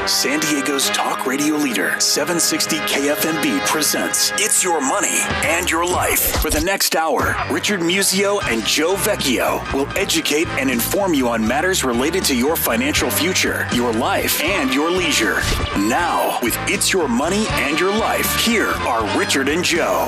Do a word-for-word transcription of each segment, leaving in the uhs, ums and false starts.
San Diego's talk radio leader, seven sixty K F M B presents It's Your Money and Your Life. For the next hour, Richard Musio and Joe Vecchio will educate and inform you on matters related to your financial future, your life, and your leisure. Now, with It's Your Money and Your Life, here are Richard and Joe.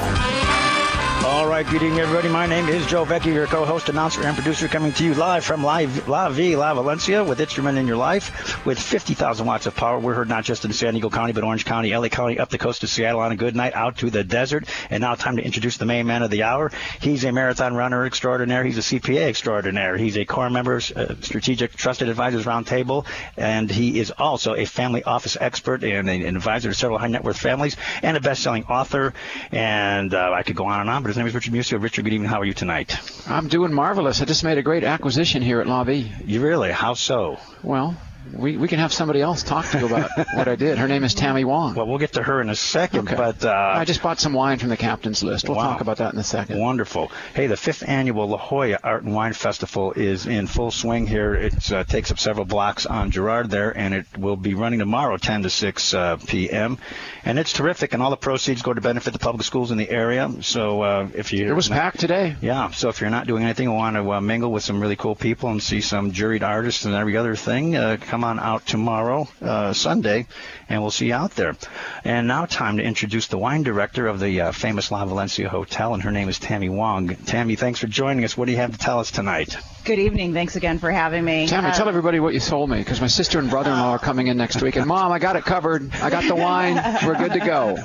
All right, good evening, everybody. My name is Joe Vecchio, your co-host, announcer, and producer, coming to you live from Live, La Vie, La Valencia, with It's Your Money in Your Life. With fifty thousand watts of power, we're heard not just in San Diego County, but Orange County, L A County, up the coast of Seattle on a good night, out to the desert. And now time to introduce the main man of the hour. He's a marathon runner extraordinaire. He's a C P A extraordinaire. He's a core member, uh, Strategic Trusted Advisors Roundtable, and he is also a family office expert and an advisor to several high-net-worth families, and a best-selling author. And uh, I could go on and on, but his name is Richard Musio. Richard, good evening. How are you tonight? I'm doing marvelous. I just made a great acquisition here at La Vie. You really? How so? Well, we we can have somebody else talk to you about what I did. Her name is Tammy Wong. Well, we'll get to her in a second. Okay. But uh, I just bought some wine from the captain's list. We'll wow. talk about that in a second. Wonderful. Hey, the fifth annual La Jolla Art and Wine Festival is in full swing here. It uh, takes up several blocks on Girard there, and it will be running tomorrow, ten to six uh, p.m. And it's terrific, and all the proceeds go to benefit the public schools in the area. So uh, if you it was not, packed today. Yeah. So if you're not doing anything, and want to uh, mingle with some really cool people and see some juried artists and every other thing, uh, come on out tomorrow. Tomorrow, uh, Sunday, and we'll see you out there. And now time to introduce the wine director of the uh, famous La Valencia Hotel, and her name is Tammy Wong. Tammy, thanks for joining us. What do you have to tell us tonight? Good evening. Thanks again for having me. Tammy, uh, tell everybody what you sold me, because my sister and brother-in-law are coming in next week. And, Mom, I got it covered. I got the wine. We're good to go.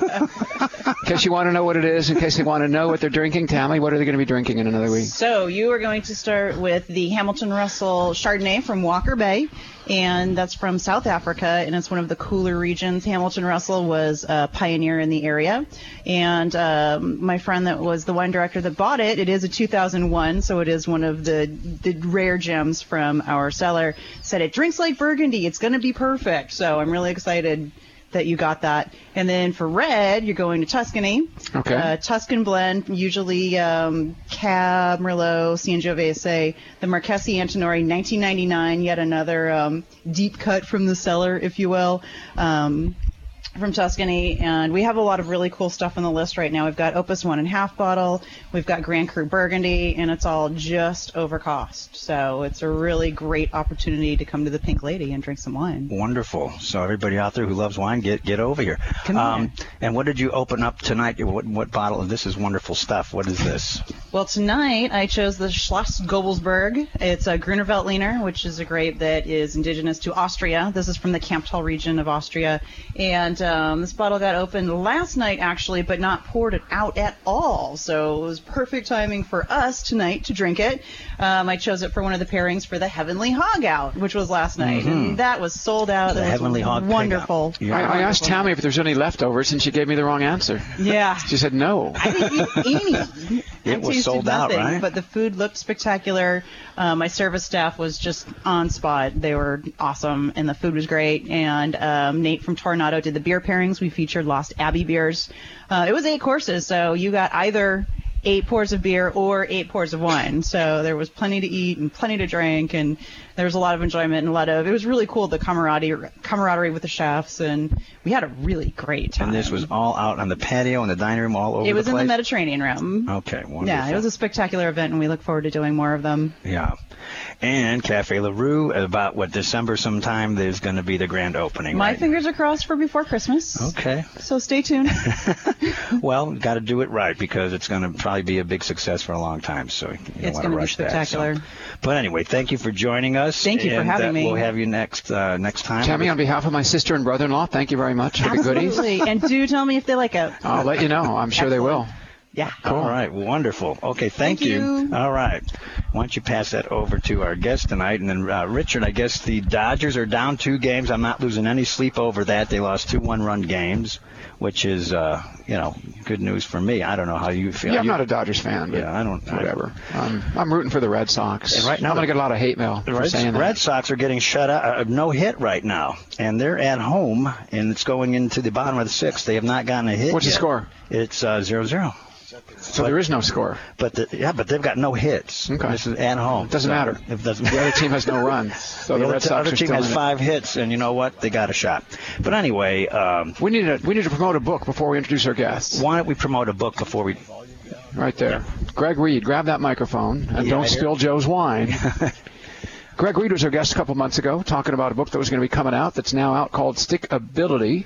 In case you want to know what it is, in case they want to know what they're drinking, Tammy, what are they going to be drinking in another week? So you are going to start with the Hamilton Russell Chardonnay from Walker Bay. And that's from South Africa, and it's one of the cooler regions. Hamilton Russell was a pioneer in the area. And um, my friend that was the wine director that bought it, it is a two thousand one, so it is one of the, the rare gems from our cellar, said it drinks like Burgundy. It's going to be perfect. So I'm really excited that you got that. And then for red, you're going to Tuscany. Okay. Uh, Tuscan blend, usually um, Cab, Merlot, Sangiovese, the Marquesi Antinori, nineteen ninety-nine, yet another um, deep cut from the cellar, if you will, um, from Tuscany. And we have a lot of really cool stuff on the list right now. We've got Opus one and a half bottle. We've got Grand Cru Burgundy, and it's all just over cost. So it's a really great opportunity to come to the Pink Lady and drink some wine. Wonderful. So everybody out there who loves wine, get get over here. Come um, here. And what did you open up tonight? What, what bottle? This is wonderful stuff. What is this? Well, tonight I chose the Schloss Gobelsberg. It's a Gruner Veltliner, which is a grape that is indigenous to Austria. This is from the Kamptal region of Austria. And um, this bottle got opened last night, actually, but not poured it out at all. So it was perfect timing for us tonight to drink it. Um, I chose it for one of the pairings for the Heavenly Hog Out, which was last night. Mm-hmm. And that was sold out. The That Heavenly was Hog wonderful. Yeah. I, I asked Tammy if there's any leftovers, and she gave me the wrong answer. Yeah. She said no. I didn't eat any. It I was tasted sold out, nothing, right? But the food looked spectacular. Uh, my service staff was just on spot. They were awesome, and the food was great. And um, Nate from Tornado did the beer pairings. We featured Lost Abbey beers. Uh, it was eight courses, so you got either eight pours of beer or eight pours of wine. So there was plenty to eat and plenty to drink, and there was a lot of enjoyment and a lot of, it was really cool, the camaraderie, camaraderie with the chefs, and we had a really great time. And this was all out on the patio, in the dining room, all over the place? It was in the Mediterranean room. Okay, wonderful. Yeah, it was a spectacular event, and we look forward to doing more of them. Yeah. And Cafe LaRue, about, what, December sometime, there's going to be the grand opening, My right? fingers are crossed for before Christmas. Okay. So stay tuned. Well, got to do it right, because it's going to probably be a big success for a long time, so you don't It's want to gonna be rush that. spectacular. So. But anyway, thank you for joining us. Thank you for and, having uh, me. We'll have you next uh, next time. Tammy, on behalf of my sister and brother-in-law, thank you very much for the goodies. Absolutely. And do tell me if they like it. I'll let you know. I'm sure they will. Yeah. All right, wonderful. Okay, thank, Thank you. All right. Why don't you pass that over to our guest tonight? And then, uh, Richard, I guess the Dodgers are down two games. I'm not losing any sleep over that. They lost two one-run games, which is, uh, you know, good news for me. I don't know how you feel. Yeah, I'm you, not a Dodgers fan, but yeah, I don't. whatever. Um, I'm rooting for the Red Sox. And right now I'm going to get a lot of hate mail The for Red, saying that. Red Sox are getting shut out, uh, no hit right now, and they're at home, and it's going into the bottom of the sixth. They have not gotten a hit What's yet. the score? It's uh, zero zero. So there is no score. But the, yeah, but they've got no hits. Okay. This is at home. Doesn't so matter. It doesn't. The other team has no runs. So the the other, Red t- Sox other are team still has in it. five hits, and you know what? They got a shot. But anyway, um, We need to we need to promote a book before we introduce our guests. why don't we promote a book before we? Right there. Greg Reed, grab that microphone and Yeah, don't right here. spill Joe's wine. Greg Reed was our guest a couple months ago talking about a book that was going to be coming out that's now out called Stickability.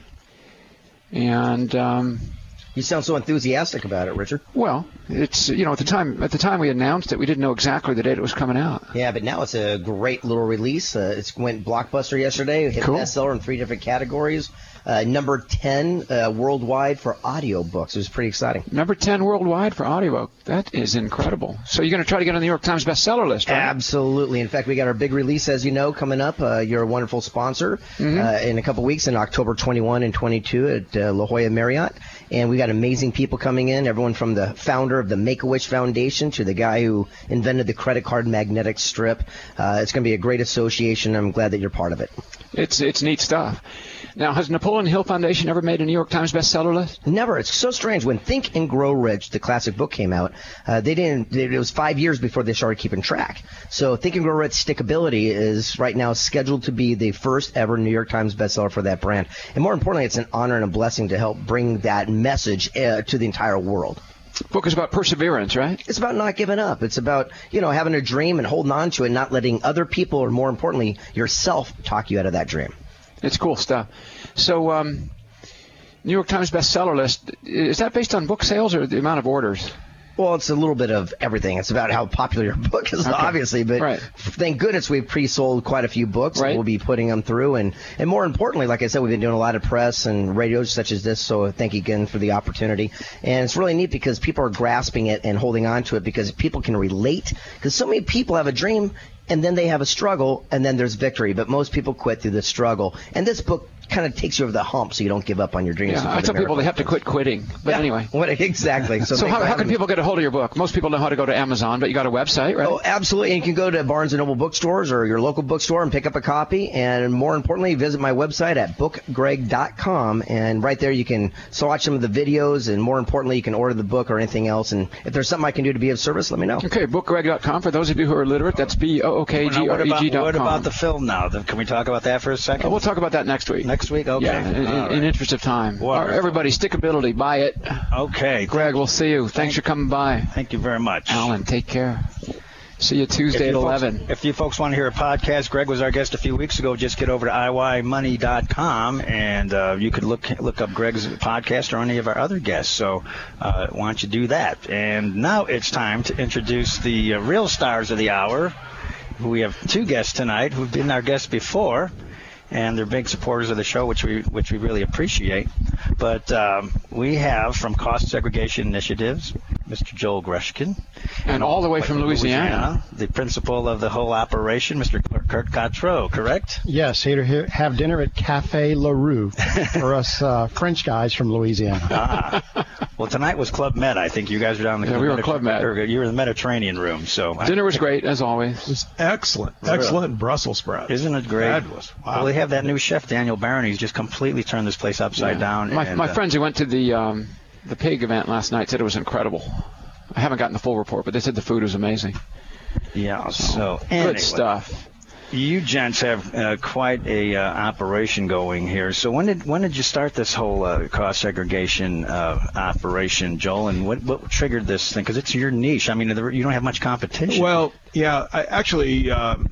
And um, You sound so enthusiastic about it, Richard. well, it's you know at the time at the time we announced it, we didn't know exactly the date it was coming out. Yeah, but now it's a great little release. Uh, it went blockbuster yesterday. Hit Cool. bestseller in three different categories. Uh, number ten uh, worldwide for audiobooks. It was pretty exciting. Number ten worldwide for audiobook. That is incredible. So you're going to try to get on the New York Times bestseller list, right? Absolutely. In fact, we got our big release, as you know, coming up. Uh, you're a wonderful sponsor Mm-hmm. uh, in a couple weeks in October twenty-first and twenty-second at uh, La Jolla Marriott. And we got amazing people coming in, everyone from the founder of the Make-A-Wish Foundation to the guy who invented the credit card magnetic strip. Uh, it's going to be a great association. I'm glad that you're part of it. It's it's neat stuff. Now, has Napoleon Hill Foundation ever made a New York Times bestseller list? Never. It's so strange. When Think and Grow Rich, the classic book, came out, uh, they didn't. They, it was five years before they started keeping track. So Think and Grow Rich Stickability is right now scheduled to be the first ever New York Times bestseller for that brand. And more importantly, it's an honor and a blessing to help bring that message uh, to the entire world. Book is about perseverance, right? It's about not giving up. It's about, you know, having a dream and holding on to it, not letting other people, or more importantly, yourself, talk you out of that dream. It's cool stuff. So, um, New York Times bestseller list, is that based on book sales or the amount of orders? Well, it's a little bit of everything. It's about how popular your book is, Okay. obviously. But Right. thank goodness we've pre-sold quite a few books. Right. And we'll be putting them through. And, and more importantly, like I said, we've been doing a lot of press and radios such as this. So thank you again for the opportunity. And it's really neat because people are grasping it and holding on to it because people can relate. Because so many people have a dream and then they have a struggle and then there's victory. But most people quit through the struggle. And this book kind of takes you over the hump so you don't give up on your dreams. Yeah, I tell people they have to quit quitting. But Yeah. anyway. What, exactly. So, So thanks how, for how can having me. people get a hold of your book? Most people know how to go to Amazon, but you got a website, right? Oh, absolutely. And you can go to Barnes and Noble bookstores or your local bookstore and pick up a copy. And more importantly, visit my website at book greg dot com. And right there you can watch some of the videos. And more importantly, you can order the book or anything else. And if there's something I can do to be of service, let me know. Okay, book greg dot com. For those of you who are illiterate, that's B O O K G Now, R what E about, G dot com. what about the film now? The- Can we talk about that for a second? Uh, we'll talk about that next week. Next week? Okay. Yeah, in, in, All right. in interest of time. Wonderful. All right, everybody, Stickability, buy it. Okay. Greg, we'll see you. Thanks for coming by. Thank you very much. Alan, take care. See you If Tuesday you at folks- eleven. If you folks want to hear a podcast, Greg was our guest a few weeks ago. Just get over to I Y money dot com and uh, you could look look up Greg's podcast or any of our other guests. So uh, why don't you do that? And now it's time to introduce the uh, real stars of the hour. We have two guests tonight who've been our guests before, and they're big supporters of the show, which we which we really appreciate. But um, we have from Cost Segregation Initiatives, Mister Joel Greshkin. And all the way from Louisiana. The principal of the whole operation, Mister Kurt Gautreaux, correct? Yes, here to hear, have dinner at Cafe La Rue for us uh, French guys from Louisiana. Ah. Well, tonight was Club Med. I think you guys were down in the Yeah, we were Mediter- Club Med. or You were in the Mediterranean room. So Dinner was great, as always. It was excellent. Excellent Brussels sprouts. Isn't it great? Fabulous. Wow. Well, they have that new chef, Daniel Barron. He's just completely turned this place upside Yeah. down. My, and, my uh, friends who went to the um, the pig event last night said it was incredible. I haven't gotten the full report, but they said the food was amazing. Yeah, so Good anyway, stuff. You gents have uh, quite a uh, operation going here. So when did when did you start this whole uh, cost segregation uh, operation, Joel? And what, what triggered this thing? Because it's your niche. I mean, there- you don't have much competition. Well, yeah, I actually um,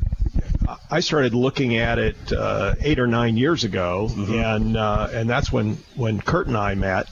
I started looking at it uh, eight or nine years ago, and uh, and that's when when Kurt and I met.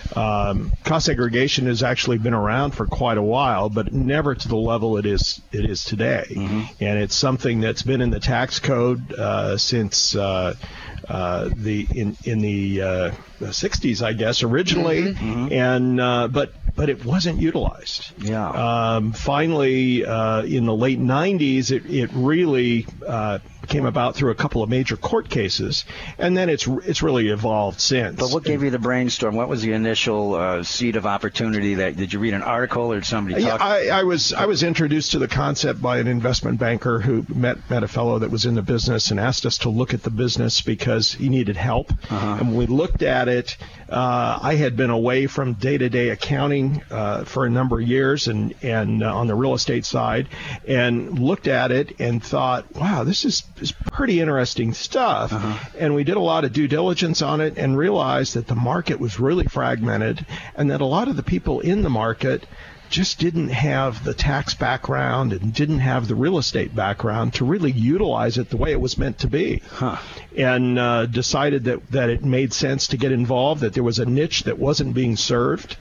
Um, cost segregation has actually been around for quite a while, but never to the level it is it is today. And it's something that's been in the tax code uh, since uh, uh, the in in the, uh, the sixties, I guess, originally, and uh, but but it wasn't utilized. Yeah. Um, finally, uh, in the late nineties, it, it really uh, came about through a couple of major court cases, and then it's it's really evolved since. But what gave you the brainstorm? What was the initial uh, seed of opportunity? That did you read an article or somebody Yeah, talk? I, I was I was introduced to the concept by an investment banker who met met a fellow that was in the business and asked us to look at the business because he needed help. Uh-huh. And when we looked at it, uh, I had been away from day-to-day accounting uh, for a number of years and and uh, on the real estate side, and looked at it and thought, wow, this is, is pretty interesting stuff. Uh-huh. And we did a lot of due diligence on it and realized that the market was really fragmented and that a lot of the people in the market just didn't have the tax background and didn't have the real estate background to really utilize it the way it was meant to be. Huh. And uh, decided that, that it made sense to get involved, that there was a niche that wasn't being served.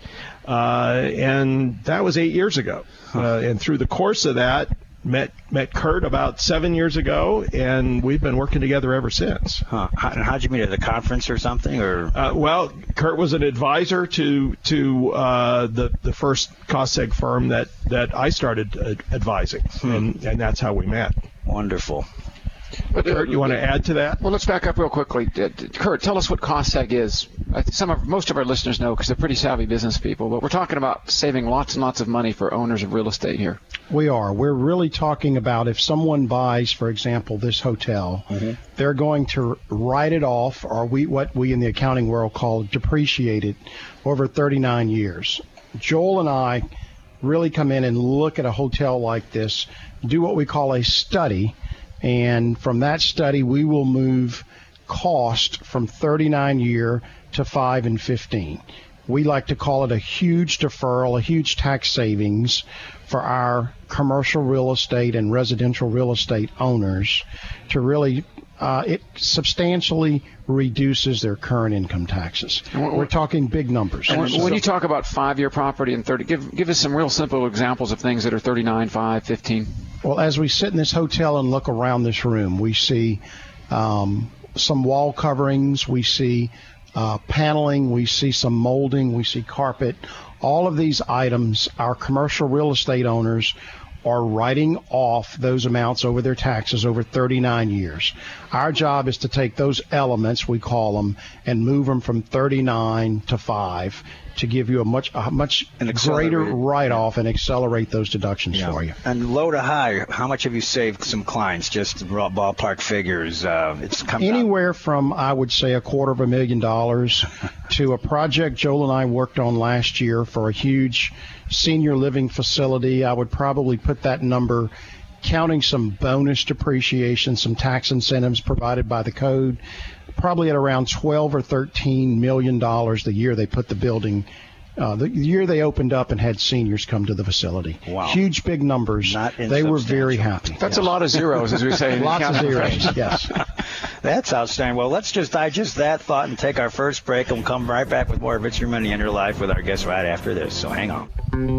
Uh, and that was eight years ago. Huh. Uh, and through the course of that, met met Kurt about seven years ago, and we've been working together ever since. Huh. How, and how'd you meet, at a conference or something? Or Uh, well, Kurt was an advisor to to uh, the the first cost seg firm that, that I started uh, advising, Hmm. and, and that's how we met. Wonderful. But, uh, Kurt, you want to add to that? Well, let's back up real quickly. Uh, Kurt, tell us what cost seg is. I think some of most of our listeners know because they're pretty savvy business people, but we're talking about saving lots and lots of money for owners of real estate here. We are. We're really talking about if someone buys, for example, this hotel, Mhm. they're going to write it off, or we what we in the accounting world call depreciate it, over thirty-nine years. Joel and I really come in and look at a hotel like this, do what we call a study, and from that study we will move cost from thirty-nine year to five and fifteen. We like to call it a huge deferral, a huge tax savings for our commercial real estate and residential real estate owners to really, uh, it substantially reduces their current income taxes. We're talking big numbers. And when, when you talk about five-year property and thirty, give give us some real simple examples of things that are thirty-nine, five, fifteen. Well, as we sit in this hotel and look around this room, we see um, some wall coverings, we see uh, paneling, we see some molding, we see carpet. All of these items, our commercial real estate owners are writing off those amounts over their taxes over thirty-nine years. Our job is to take those elements, we call them, and move them from thirty-nine to five to give you a much a much And greater accelerate. write-off and accelerate those deductions Yeah. for you. And low to high, how much have you saved some clients? Just raw ballpark figures. Uh, it's come Anywhere from, I would say, a quarter of a million dollars to a project Joel and I worked on last year for a huge senior living facility. I would probably put that number, counting some bonus depreciation, some tax incentives provided by the code, probably at around twelve or thirteen million dollars the year they put the building. Uh, the year they opened up and had seniors come to the facility. Wow. Huge, big numbers. Not They were very happy. That's Yes. a lot of zeros, as we say. in Lots of accounting zeros, profession. yes. That's outstanding. Well, let's just digest that thought and take our first break, and we'll come right back with more of It's Your Money and Your Life with our guest right after this. So hang on.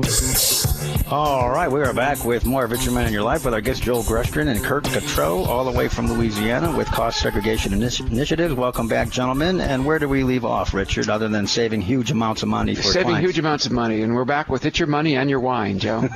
All right, we are back with more of It's Your Money and Your Life with our guests Joel Grustrin and Kurt Cottrell, all the way from Louisiana with cost segregation initi- initiatives. Welcome back, gentlemen. And where do we leave off, Richard, other than saving huge amounts of money for Saving clients? huge amounts of money, and we're back with It's Your Money and Your Wine, Joe.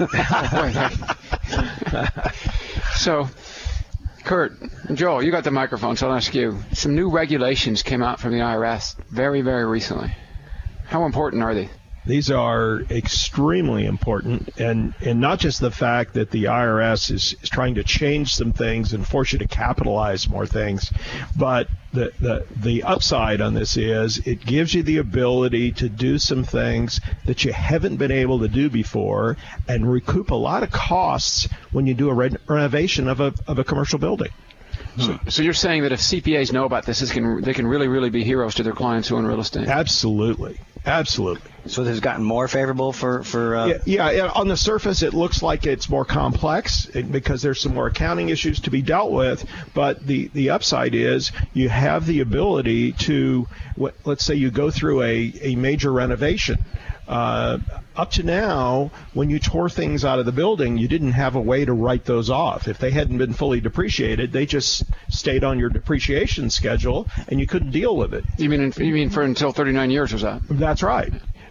So, Kurt and Joel, you got the microphone, so I'll ask you. Some new regulations came out from the I R S very, very recently. How important are they? These are extremely important, and, and not just the fact that the I R S is, is trying to change some things and force you to capitalize more things, but the, the, the upside on this is it gives you the ability to do some things that you haven't been able to do before and recoup a lot of costs when you do a re- renovation of a, of a commercial building. So, so you're saying that if C P As know about this, this can, they can really, really be heroes to their clients who own real estate? Absolutely. Absolutely. So this has gotten more favorable for, for uh, Yeah, yeah, yeah, on the surface, it looks like it's more complex it- because there's some more accounting issues to be dealt with. But the, the upside is you have the ability to, what- let's say you go through a, a major renovation. Uh, up to now, when you tore things out of the building, you didn't have a way to write those off. If they hadn't been fully depreciated, they just stayed on your depreciation schedule, and you couldn't deal with it. You mean you mean for until thirty-nine years was that? That's right.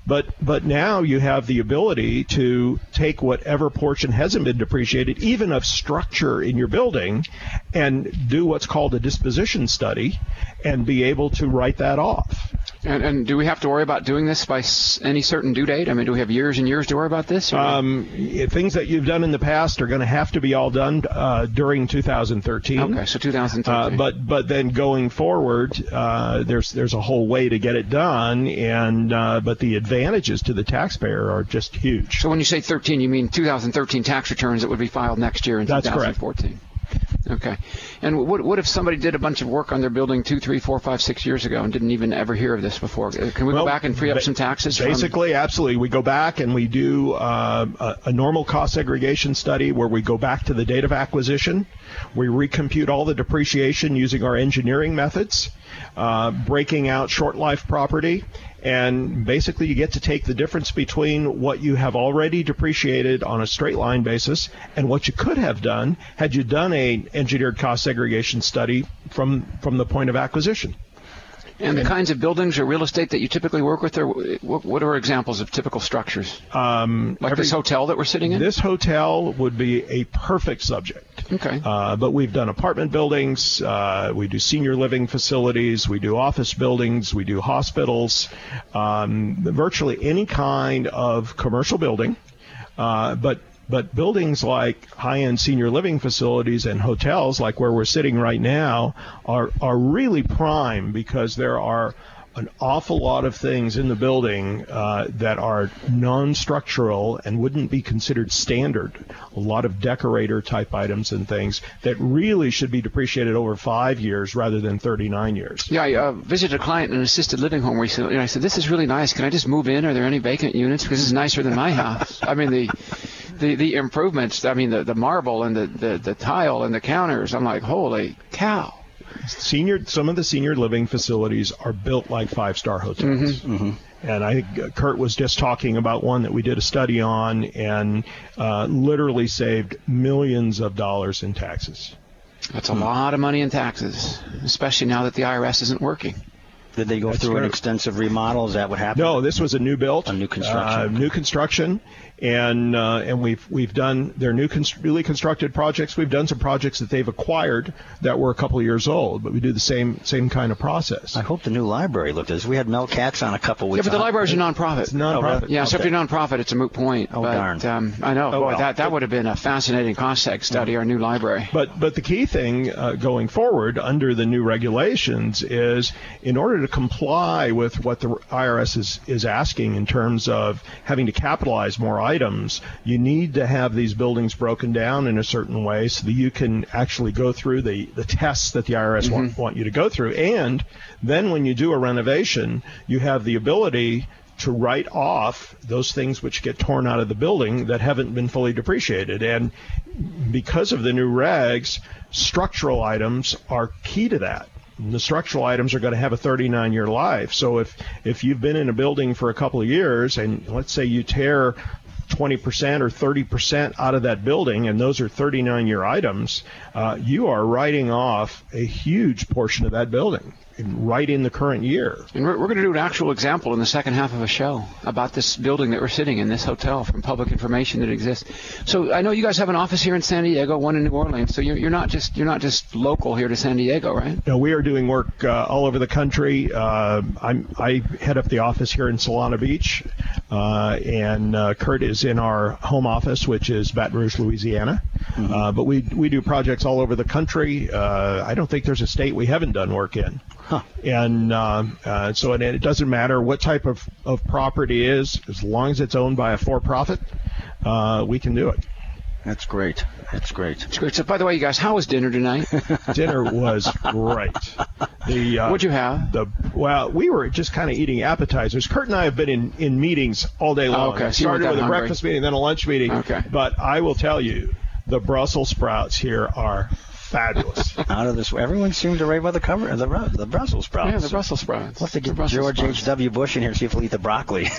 But but now you have the ability to take whatever portion hasn't been depreciated, even of structure in your building, and do what's called a disposition study and be able to write that off. And, and do we have to worry about doing this by s- any certain due date? I mean, do we have years and years to worry about this? Or? Um, things that you've done in the past are going to have to be all done uh, during two thousand thirteen. Okay, so two thousand thirteen. Uh, but but then going forward, uh, there's there's a whole way to get it done, and uh, but the advantages to the taxpayer are just huge. So when you say thirteen, you mean two thousand thirteen tax returns that would be filed next year in That's two thousand fourteen? Correct. Okay. And what what if somebody did a bunch of work on their building two, three, four, five, six years ago and didn't even ever hear of this before? Can we Well, go back and free up ba- some taxes? Basically, absolutely. We go back and we do uh, a, a normal cost segregation study where we go back to the date of acquisition. We recompute all the depreciation using our engineering methods, uh, breaking out short life property. And basically, you get to take the difference between what you have already depreciated on a straight line basis and what you could have done had you done a engineered cost segregation study from from the point of acquisition. And the kinds of buildings or real estate that you typically work with, or what what are examples of typical structures? Um, like every- this hotel that we're sitting in? This hotel would be a perfect subject. Okay. Uh, but we've done apartment buildings, uh, we do senior living facilities, we do office buildings, we do hospitals, um, virtually any kind of commercial building. Uh, but but buildings like high-end senior living facilities and hotels, like where we're sitting right now, are are really prime because there are an awful lot of things in the building uh, that are non-structural and wouldn't be considered standard. A lot of decorator type items and things that really should be depreciated over five years rather than thirty-nine years. Yeah, I uh, visited a client in an assisted living home recently, and I said, this is really nice. Can I just move in? Are there any vacant units? Because this is nicer than my house. I mean, the the, the improvements, I mean, the, the marble and the, the, the tile and the counters, I'm like, holy cow. Senior, some of the senior living facilities are built like five-star hotels. Mm-hmm. Mm-hmm. And I think Kurt was just talking about one that we did a study on and uh, literally saved millions of dollars in taxes. That's a lot of money in taxes, especially now that the I R S isn't working. Did they go That's through an correct. extensive remodel? Is that what happened? No, this was a new build. A new construction. Uh, new construction. And uh, and we've we've done their new const- newly constructed projects. We've done some projects that they've acquired that were a couple of years old, but we do the same same kind of process. I hope the new library looked as we had Mel Katz on a couple Yeah, weeks. but the on- library's a nonprofit. It's nonprofit. really? Yeah, so if Okay. you're nonprofit, it's a moot point. Oh, but, darn. Um, I know. Oh, Boy, well. that, that would have been a fascinating cost seg study, our new library. But but the key thing uh, going forward under the new regulations is in order to comply with what the I R S is, is asking in terms of having to capitalize more items, you need to have these buildings broken down in a certain way so that you can actually go through the, the tests that the I R S Mm-hmm. want, want you to go through. And then when you do a renovation, you have the ability to write off those things which get torn out of the building that haven't been fully depreciated. And because of the new regs, structural items are key to that. And the structural items are going to have a thirty-nine year life. So if, if you've been in a building for a couple of years and let's say you tear twenty percent or thirty percent out of that building, and those are thirty-nine year items, uh, you are writing off a huge portion of that building right in the current year. And we're, we're going to do an actual example in the second half of a show about this building that we're sitting in, this hotel, from public information that exists. So I know you guys have an office here in San Diego, one in New Orleans. So you're, you're not just you're not just local here to San Diego, right? You know, we are doing work uh, all over the country. Uh, I'm, I head up the office here in Solana Beach, uh, and uh, Kurt is in our home office, which is Baton Rouge, Louisiana. Mm-hmm. Uh, but we we do projects all over the country. Uh, I don't think there's a state we haven't done work in. Huh. And uh, uh, so and it doesn't matter what type of, of property it is, as long as it's owned by a for-profit, uh, we can do it. That's great. That's great. It's great. So by the way, you guys, how was dinner tonight? Dinner was great. The, uh, What'd you have? The well, we were just kind of eating appetizers. Kurt and I have been in, in meetings all day long. Oh, okay. It So you weren't started that with a hungry. breakfast meeting, then a lunch meeting. Okay. But I will tell you, the Brussels sprouts here are fabulous. Out of this, everyone seems to rave about the cover, the Bru- the Brussels sprouts. Yeah, the Brussels sprouts. We'll have to The get Brussels George sprouts. H W. Bush in here, see if he'll eat the broccoli.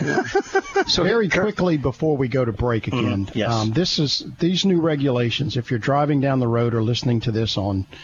So Very quickly before we go to break again, Mm, yes. um, this is these new regulations. If you're driving down the road or listening to this on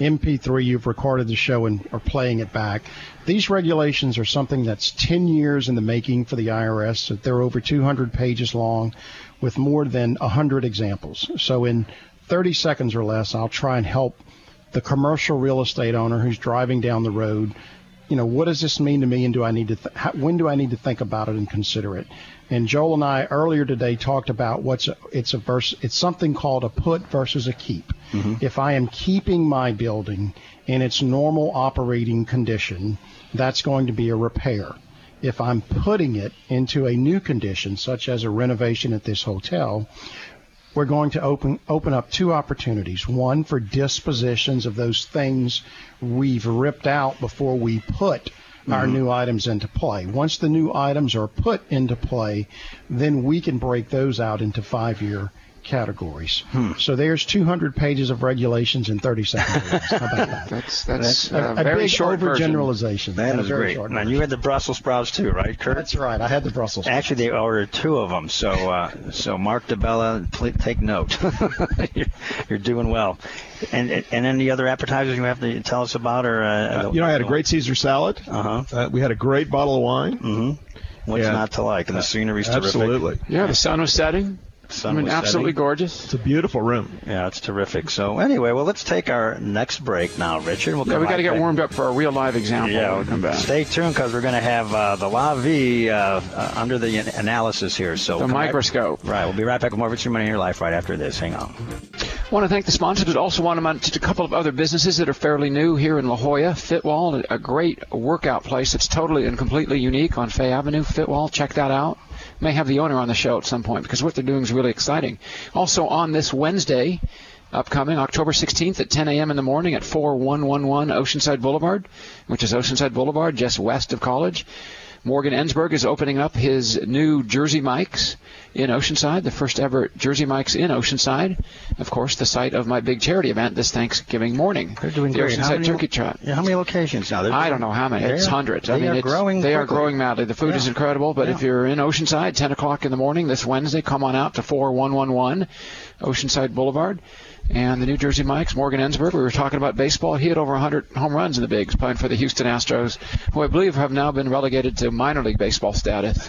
M P three, you've recorded the show and are playing it back. These regulations are something that's ten years in the making for the I R S. They're over two hundred pages long with more than one hundred examples. So in thirty seconds or less, I'll try and help the commercial real estate owner who's driving down the road. You know, what does this mean to me, and do I need to th- how, when do I need to think about it and consider it? And Joel and I earlier today talked about what's a, it's a verse. It's something called a put versus a keep. Mm-hmm. If I am keeping my building in its normal operating condition, that's going to be a repair. If I'm putting it into a new condition, such as a renovation at this hotel, we're going to open open up two opportunities. One, for dispositions of those things we've ripped out before we put mm-hmm. our new items into play. Once the new items are put into play, then we can break those out into five-year categories. Hmm. So there's two hundred pages of regulations in thirty seconds. How about that? That's that's, that's a, a, a very big short overgeneralization. That is great. And you had the Brussels sprouts too, right, Kurt? That's right. I had the Brussels sprouts. Actually, they ordered two of them. So, uh, so Mark DeBella, please take note. you're, you're doing well. And and any other appetizers you have to tell us about, or uh, uh, you know, I had a great Caesar salad. Uh-huh. Uh, we had a great bottle of wine. Mm-hmm. What's yeah. not to like? And the scenery's terrific. Absolutely. Yeah, the sun was setting. Sun I mean, was absolutely setting. gorgeous. It's a beautiful room. Yeah, it's terrific. So anyway, well, let's take our next break now, Richard. We'll yeah, come we got to right get back. warmed up for a real live example. Yeah, when we come back. Stay tuned because we're going to have uh, the La Vie uh, uh, under the an- analysis here. So The we'll come microscope. Back. Right, we'll be right back with more Richard Money in Your Life right after this. Hang on. I want to thank the sponsors, but also want to mention a couple of other businesses that are fairly new here in La Jolla. Fitwall, a great workout place that's totally and completely unique on Fay Avenue. Fitwall, check that out. May have the owner on the show at some point because what they're doing is really exciting. Also on this Wednesday, upcoming October sixteenth at ten a.m. in the morning at four one one one Oceanside Boulevard, which is Oceanside Boulevard just west of College. Morgan Ensberg is opening up his new Jersey Mike's in Oceanside, the first ever Jersey Mike's in Oceanside. Of course, the site of my big charity event this Thanksgiving morning. They're doing the great. Oceanside How many, Turkey Trot. Yeah, how many locations now? They're I doing, don't know how many. It's hundreds. They I mean, are it's, growing They are quickly. growing madly. The food yeah. is incredible, but yeah. if you're in Oceanside, ten o'clock in the morning this Wednesday, come on out to four one one one Oceanside Boulevard. And the New Jersey Mike's, Morgan Ensberg, we were talking about baseball. He had over one hundred home runs in the bigs, playing for the Houston Astros, who I believe have now been relegated to minor league baseball status.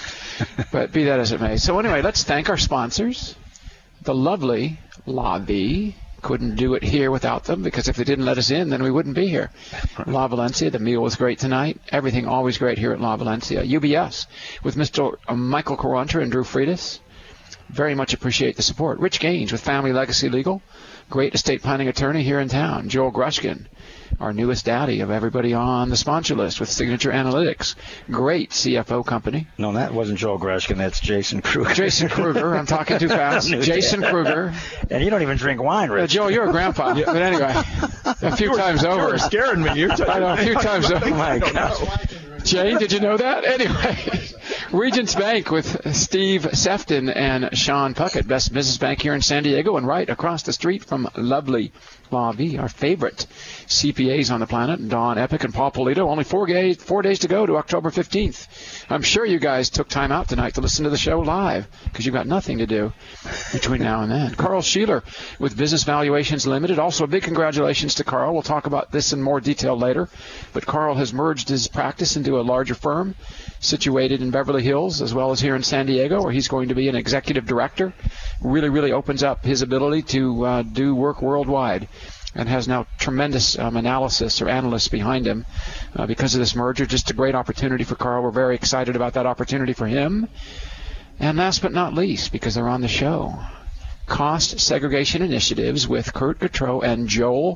But be that as it may. So anyway, let's thank our sponsors. The lovely La Vie. Couldn't do it here without them, because if they didn't let us in, then we wouldn't be here. La Valencia, the meal was great tonight. Everything always great here at La Valencia. U B S with Mister Michael Caronter and Drew Freitas. Very much appreciate the support. Rich Gaines with Family Legacy Legal, great estate planning attorney here in town. Joel Grushkin, our newest daddy of everybody on the sponsor list with Signature Analytics, great C F O company. No, that wasn't Joel Grushkin. That's Jason Kruger. Jason Kruger. I'm talking too fast. Jason Kruger. And you don't even drink wine, Rich. Uh, Joel, you're a grandpa. But anyway, a few times over. You were scaring me. You're I know, a few times over. Oh, my God. Jane, did you know that? Anyway, Regents Bank with Steve Sefton and Sean Puckett, best business bank here in San Diego, and right across the street from lovely La Vie, our favorite C P As on the planet, Don Epic and Paul Polito. Only four days, four days to go to October fifteenth. I'm sure you guys took time out tonight to listen to the show live because you've got nothing to do between now and then. Carl Sheeler with Business Valuations Limited. Also, a big congratulations to Carl. We'll talk about this in more detail later. But Carl has merged his practice into a larger firm situated in Beverly Hills as well as here in San Diego, where he's going to be an executive director. Really, really opens up his ability to uh, do work worldwide, and has now tremendous um, analysis or analysts behind him uh, because of this merger. Just a great opportunity for Carl. We're very excited about that opportunity for him. And last but not least, because they're on the show, Cost Segregation Initiatives with Kurt Gautreaux and Joel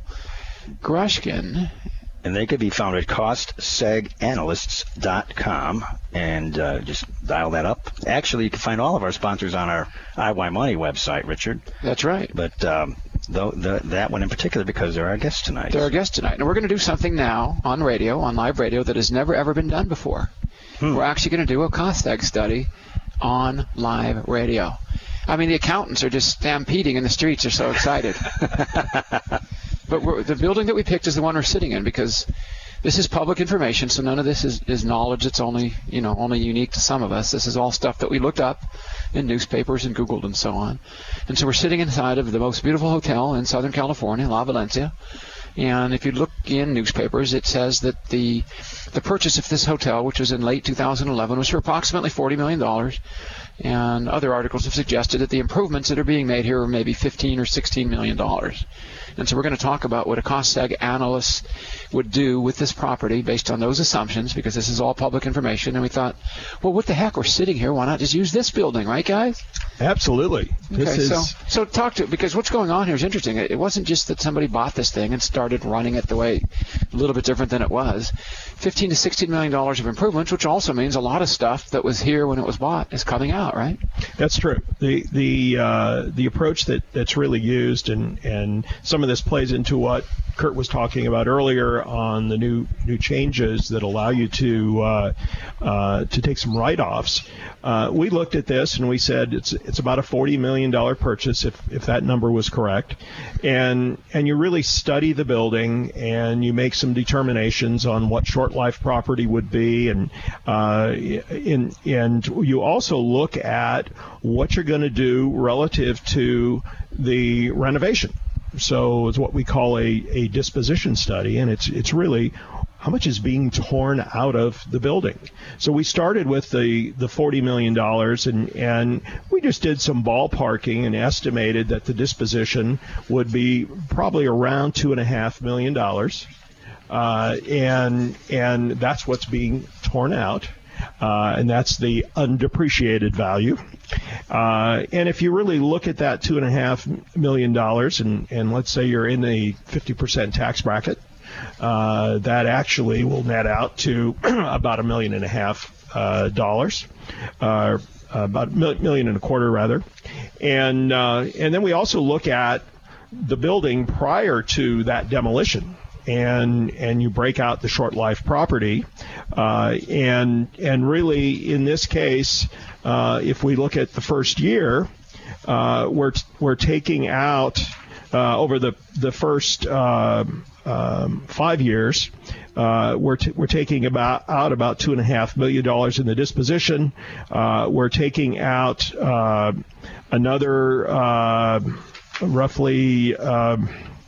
Grushkin. And they could be found at cost seg analysts dot com, and uh, just dial that up. Actually, you can find all of our sponsors on our I Y Money website, Richard. That's right. But um, though the, that one in particular, because they're our guests tonight. They're our guests tonight. And we're going to do something now on radio, on live radio, that has never, ever been done before. Hmm. We're actually going to do a cost seg study on live radio. I mean, the accountants are just stampeding in the streets. They're so excited. But we're, the building that we picked is the one we're sitting in, because this is public information, so none of this is, is knowledge that's only, you know, only unique to some of us. This is all stuff that we looked up in newspapers and Googled and so on. And so we're sitting inside of the most beautiful hotel in Southern California, La Valencia, And if you look in newspapers, it says that the the purchase of this hotel, which was in late two thousand eleven, was for approximately forty million dollars. And other articles have suggested that the improvements that are being made here are maybe fifteen or sixteen million dollars. And so we're going to talk about what a cost seg analyst would do with this property based on those assumptions, because this is all public information. And we thought, well, what the heck? We're sitting here. Why not just use this building, right, guys? Absolutely. This okay, is... so so talk to because what's going on here is interesting. It, it wasn't just that somebody bought this thing and started running it the way a little bit different than it was. fifteen to sixteen million dollars of improvements, which also means a lot of stuff that was here when it was bought is coming out, right? That's true. The the uh, the approach that, that's really used, and, and some of this plays into what Kurt was talking about earlier on the new new changes that allow you to uh, uh, to take some write-offs. Uh, we looked at this and we said it's it's about a forty million dollars purchase, if if that number was correct, and and you really study the building and you make some determinations on what short life property would be, and uh, in and you also look at what you're going to do relative to the renovation. So it's what we call a, a disposition study, and it's it's really how much is being torn out of the building. So we started with the, the forty million dollars, and, and we just did some ballparking and estimated that the disposition would be probably around two point five million dollars. Uh, and and that's what's being torn out. Uh, and that's the undepreciated value. Uh, and if you really look at that two and a half million dollars, and, and let's say you're in a fifty percent tax bracket, uh, that actually will net out to about a million and a half uh, dollars, uh, about a million and a quarter rather. And uh, and then we also look at the building prior to that demolition. And and you break out the short life property, uh, and and really in this case, uh, if we look at the first year, uh, we're we're taking out uh, over the the first uh, um, five years, uh, we're t- we're taking about out about two and a half million dollars in the disposition. Uh, we're taking out uh, another uh, roughly. Um,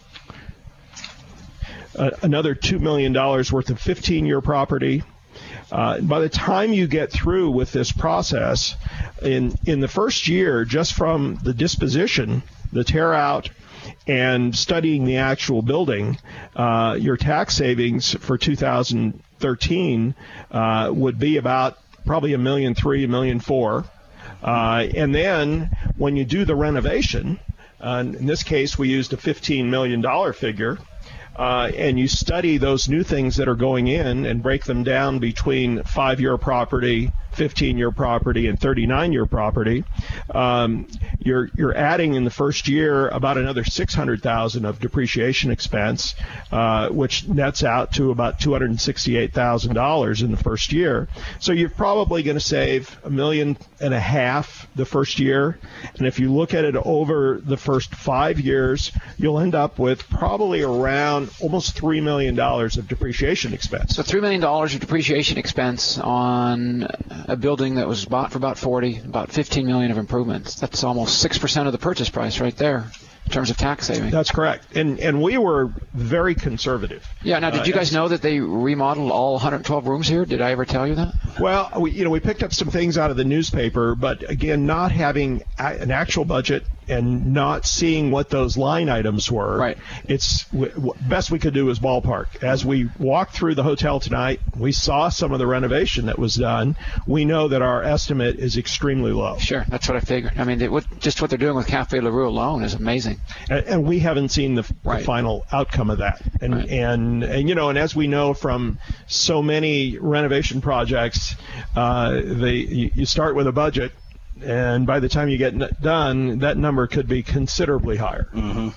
Uh, another two million dollars worth of fifteen-year property. Uh, by the time you get through with this process, in in the first year, just from the disposition, the tear out, and studying the actual building, uh, your tax savings for two thousand thirteen uh, would be about probably a million three, a million four. Uh, and then when you do the renovation, uh, in this case we used a fifteen million dollars figure. Uh, and you study those new things that are going in and break them down between five-year property, fifteen-year property, and thirty-nine-year property, um, you're you're adding in the first year about another six hundred thousand dollars of depreciation expense, uh, which nets out to about two hundred sixty-eight thousand dollars in the first year. So you're probably going to save a million and a half the first year, and if you look at it over the first five years, you'll end up with probably around almost three million dollars of depreciation expense. So three million dollars of depreciation expense on a building that was bought for about forty, about fifteen million dollars of improvements. That's almost six percent of the purchase price right there in terms of tax saving. That's correct. And and we were very conservative. Yeah, now, did you guys uh, know that they remodeled all one hundred twelve rooms here? Did I ever tell you that? Well, we, you know, we picked up some things out of the newspaper, but again, not having a, an actual budget and not seeing what those line items were, right. It's w- best we could do was ballpark. As we walked through the hotel tonight, we saw some of the renovation that was done. We know that our estimate is extremely low. Sure, that's what I figured. I mean, they, what, just what they're doing with Cafe La Rue alone is amazing. And, and we haven't seen the, right. the final outcome of that. And, right. and and you know, and as we know from so many renovation projects, uh, they you, you start with a budget. And by the time you get n- done, that number could be considerably higher. Mm-hmm.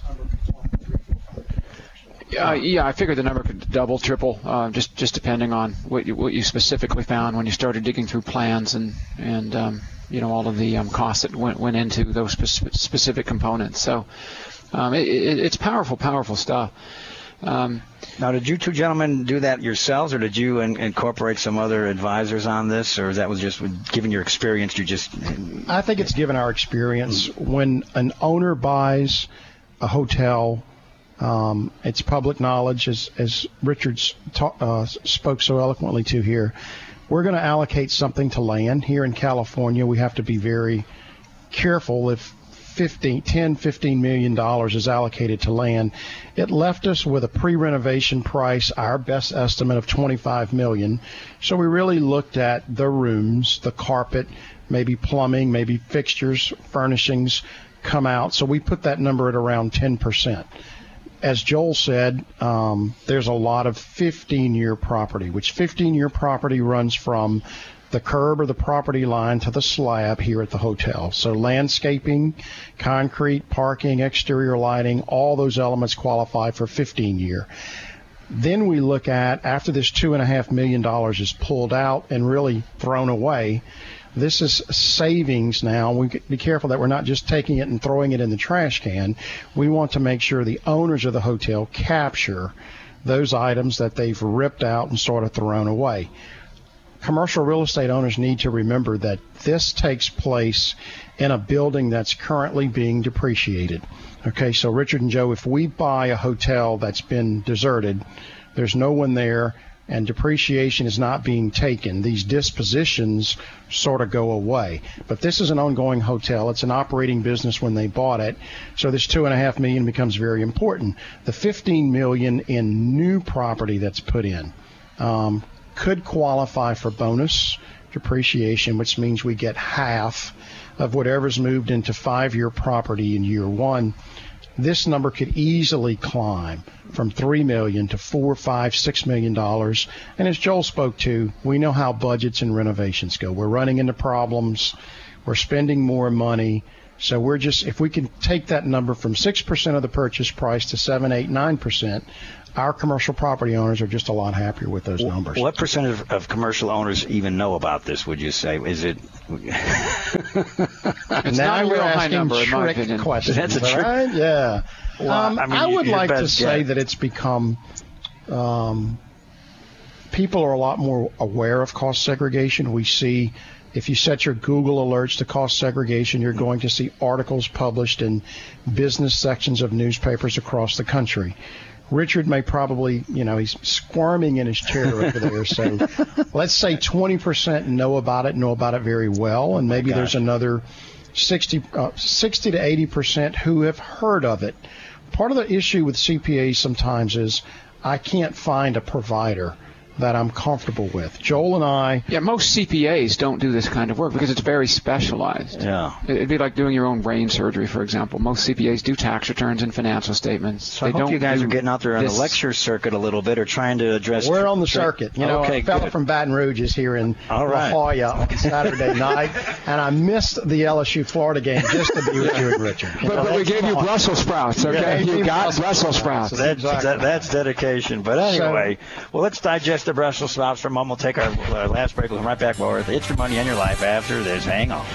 Uh, yeah, I figured the number could double, triple, uh, just just depending on what you, what you specifically found when you started digging through plans and and um, you know all of the um, costs that went went into those spe- specific components. So um, it, it, it's powerful, powerful stuff. Um, now, did you two gentlemen do that yourselves, or did you in, incorporate some other advisors on this, or that was just given your experience? You just I think it's given our experience. When an owner buys a hotel Um, it's public knowledge, as, as Richard ta- uh, spoke so eloquently to here. We're going to allocate something to land. Here in California, we have to be very careful if fifteen, ten, fifteen million dollars is allocated to land. It left us with a pre-renovation price, our best estimate of twenty-five million dollars. So we really looked at the rooms, the carpet, maybe plumbing, maybe fixtures, furnishings come out. So we put that number at around ten percent. As Joel said, um, there's a lot of fifteen-year property, which fifteen-year property runs from the curb or the property line to the slab here at the hotel. So landscaping, concrete, parking, exterior lighting, all those elements qualify for fifteen-year. Then we look at, after this two point five million dollars is pulled out and really thrown away, this is savings now. We be careful that we're not just taking it and throwing it in the trash can. We want to make sure the owners of the hotel capture those items that they've ripped out and sort of thrown away. Commercial real estate owners need to remember that this takes place in a building that's currently being depreciated. Okay, so Richard and Joe, if we buy a hotel that's been deserted, there's no one there, and depreciation is not being taken, these dispositions sort of go away. But this is an ongoing hotel. It's an operating business when they bought it. So this two and a half million becomes very important. The fifteen million in new property that's put in um, could qualify for bonus depreciation, which means we get half of whatever's moved into five-year property in year one. This number could easily climb from three million to four, five, six million dollars. And as Joel spoke to, we know how budgets and renovations go. We're running into problems. We're spending more money. So we're just, if we can take that number from six percent of the purchase price to seven, eight, nine percent, our commercial property owners are just a lot happier with those numbers. What percent of, of commercial owners even know about this, would you say? Is it? It's now not a you're real high asking number, in my trick opinion. questions. That's a trick. Right? Yeah. Well, um, I mean, I would your like to best say guess. that it's become um, people are a lot more aware of cost segregation. We see, if you set your Google alerts to cost segregation, you're going to see articles published in business sections of newspapers across the country. Richard may probably, you know, he's squirming in his chair over there. So let's say twenty percent know about it, know about it very well, and maybe there's another sixty, uh, sixty to eighty percent who have heard of it. Part of the issue with C P As sometimes is I can't find a provider that I'm comfortable with. Joel and I... Yeah, most C P As don't do this kind of work because it's very specialized. Yeah. It'd be like doing your own brain surgery, for example. Most C P As do tax returns and financial statements. So they I hope don't you guys do are getting out there on this. the lecture circuit a little bit, or trying to address... We're on the tra- circuit. You know, okay, a fellow good. from Baton Rouge is here in All right. La Jolla on Saturday night, and I missed the L S U Florida game just to be with you and Richard. You But, know, but we that's gave you fun. Brussels sprouts, okay? Yeah, you got Brussels Brussels sprouts. sprouts. That's, Exactly. that, that's dedication. But anyway, well, let's digest the Brussels sprouts for a moment. We'll take our, our last break. We'll come right back more with It's Your Money and Your Life after this. Hang on.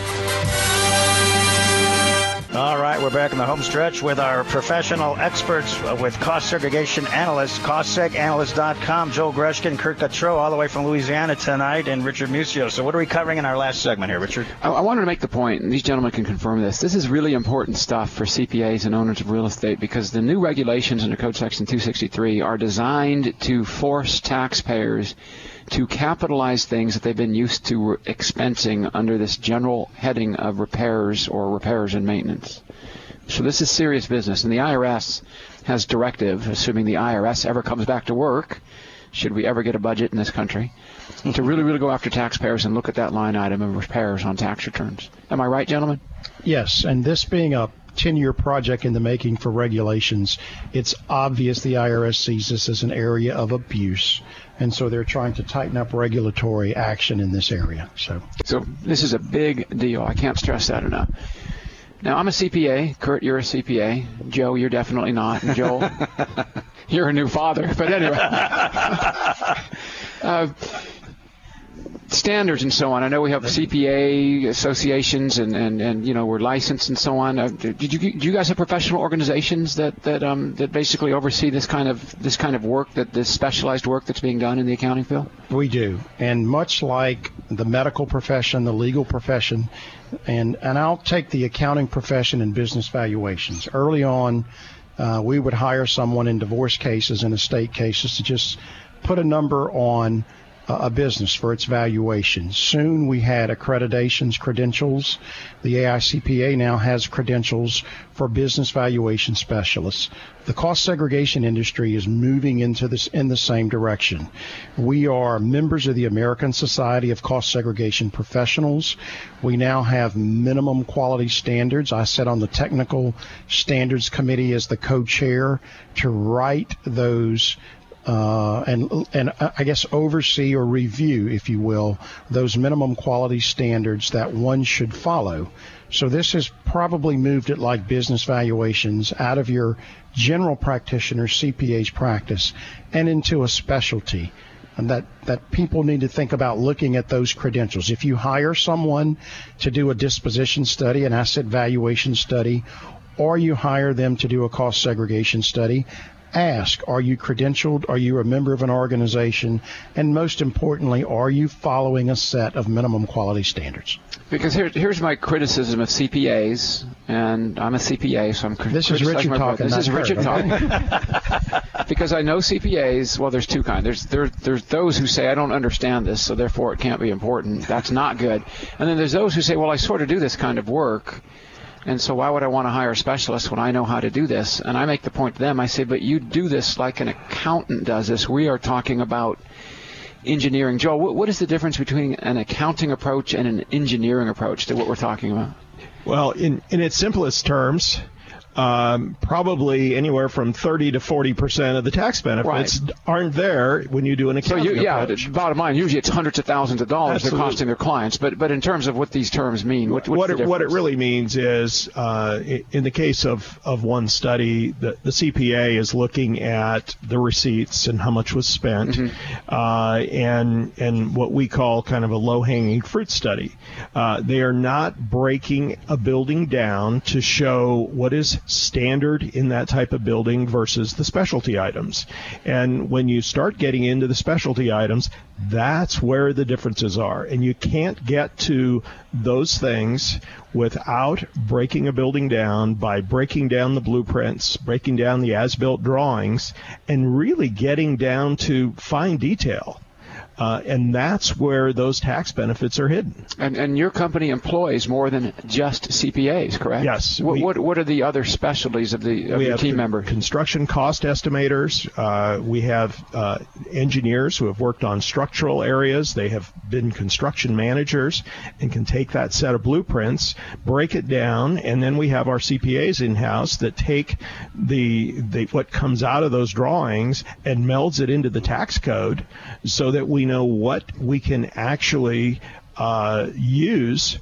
All right, we're back in the home stretch with our professional experts uh, with cost segregation analysts, cost seg analyst dot com, Joel Greshkin, Kurt Gautreaux, all the way from Louisiana tonight, and Richard Musio. So what are we covering in our last segment here, Richard? I, I wanted to make the point, and these gentlemen can confirm this. This is really important stuff for C P As and owners of real estate because the new regulations under Code Section two sixty-three are designed to force taxpayers to capitalize things that they've been used to expensing under this general heading of repairs or repairs and maintenance. So this is serious business, and the I R S has directive, assuming the I R S ever comes back to work, should we ever get a budget in this country, to really, really go after taxpayers and look at that line item of repairs on tax returns. Am I right, gentlemen? Yes, and this being a ten-year project in the making for regulations, it's obvious the I R S sees this as an area of abuse, and so they're trying to tighten up regulatory action in this area. So, So this is a big deal. I can't stress that enough. Now, I'm a C P A. Kurt, you're a C P A. Joe, you're definitely not. And Joel, you're a new father. But anyway. uh, standards and so on. I know we have C P A associations and, and, and you know, we're licensed and so on. Uh, did you do you guys have professional organizations that that um that basically oversee this kind of this kind of work, that this specialized work that's being done in the accounting field? we do, and much like the medical profession, the legal profession, and and I'll take the accounting profession and business valuations. Early on, Uh, we would hire someone in divorce cases and estate cases to just put a number on a business for its valuation. Soon we had accreditations, credentials. The A I C P A now has credentials for business valuation specialists. The cost segregation industry is moving into this in the same direction. We are members of the American Society of Cost Segregation Professionals. We now have minimum quality standards. I sit on the Technical Standards Committee as the co-chair to write those Uh, and and I guess oversee or review, if you will, those minimum quality standards that one should follow. So this has probably moved it like business valuations out of your general practitioner C P A's practice and into a specialty. And that, that people need to think about looking at those credentials. If you hire someone to do a disposition study, an asset valuation study, or you hire them to do a cost segregation study, ask, are you credentialed? Are you a member of an organization? And most importantly, are you following a set of minimum quality standards? Because here, here's my criticism of C P As, and I'm a C P A, so I'm cr- This is Richard talking. This is Richard talking. Because I know C P As, well, there's two kinds. There's, there, there's those who say, I don't understand this, so therefore it can't be important. That's not good. And then there's those who say, well, I sort of do this kind of work, and so why would I want to hire a specialist when I know how to do this? And I make the point to them, I say, but you do this like an accountant does this. We are talking about engineering. Joel, what, what is the difference between an accounting approach and an engineering approach to what we're talking about? Well, in, in its simplest terms, um, probably anywhere from thirty to forty percent of the tax benefits right. aren't there when you do an accounting so you, yeah, approach. The bottom line, usually it's hundreds of thousands of dollars Absolutely. they're costing their clients. But but in terms of what these terms mean, what, what's what, the it, difference? what it really means is, uh, in the case of, of one study, the, the C P A is looking at the receipts and how much was spent, mm-hmm. uh, and and what we call kind of a low-hanging fruit study. Uh, they are not breaking a building down to show what is standard in that type of building versus the specialty items. And when you start getting into the specialty items, that's where the differences are. And you can't get to those things without breaking a building down by breaking down the blueprints, breaking down the as-built drawings, and really getting down to fine detail. Uh, and that's where those tax benefits are hidden. And, and your company employs more than just C P As, correct? Yes. What we, what, what are the other specialties of the of we your have team members? Construction cost estimators. Uh, we have uh, engineers who have worked on structural areas. They have been construction managers and can take that set of blueprints, break it down, and then we have our C P As in-house that take the, the what comes out of those drawings and melds it into the tax code so that we know what we can actually uh, use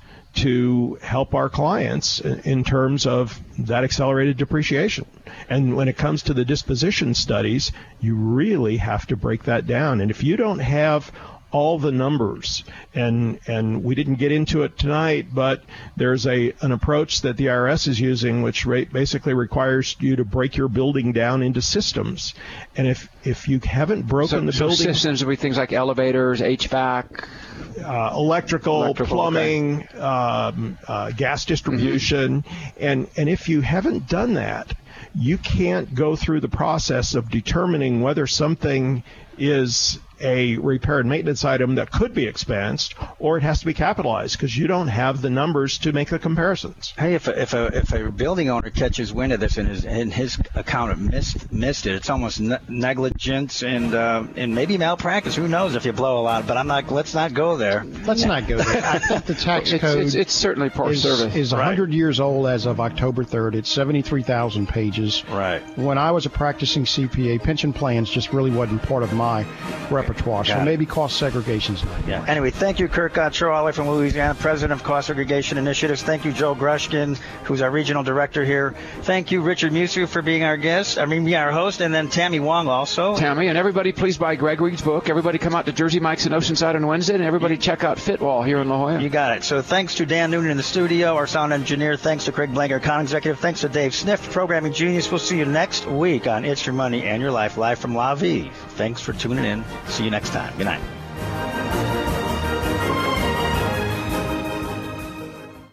to help our clients in terms of that accelerated depreciation. And when it comes to the disposition studies, you really have to break that down. And if you don't have all the numbers, and and we didn't get into it tonight, but there's a an approach that the I R S is using which ra- basically requires you to break your building down into systems. And if if you haven't broken so, the so building systems would be things like elevators, H V A C, uh, electrical, electrical, plumbing, okay. um, uh, gas distribution, mm-hmm. and and if you haven't done that, you can't go through the process of determining whether something is a repair and maintenance item that could be expensed, or it has to be capitalized because you don't have the numbers to make the comparisons. Hey, if a, if a if a building owner catches wind of this and his and his account missed missed it, it's almost ne- negligence and uh, and maybe malpractice. Who knows if you blow a lot? But I'm not. Let's not go there. Let's not go there. I think the tax it's, code it's, it's certainly poor is, service. is one hundred right. years old as of October third. It's seventy-three thousand pages. Right. When I was a practicing C P A, pension plans just really wasn't part of my repertoire. Got so it. maybe cost segregation's not. Yeah. Anyway, thank you, Kirk Gautreaux, all the way from Louisiana, President of Cost Segregation Initiatives. Thank you, Joe Grushkin, who's our regional director here. Thank you, Richard Musil, for being our guest. I mean, yeah, our host, and then Tammy Wong also. Tammy, and everybody, please buy Greg Reed's book. Everybody come out to Jersey Mike's in Oceanside on Wednesday, and everybody check out Fitwall here in La Jolla. You got it. So thanks to Dan Noonan in the studio, our sound engineer. Thanks to Craig Blanker, account executive. Thanks to Dave Sniff, programming genius. We'll see you next week on It's Your Money and Your Life, live from La Vie. Thanks for tuning in. See you next time. Good night.